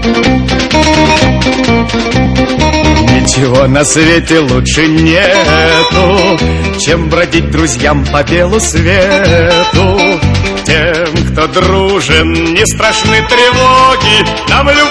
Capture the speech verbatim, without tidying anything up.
Ничего на свете лучше нету, чем бродить друзьям по белу свету. Тем, кто дружен, не страшны тревоги, нам люди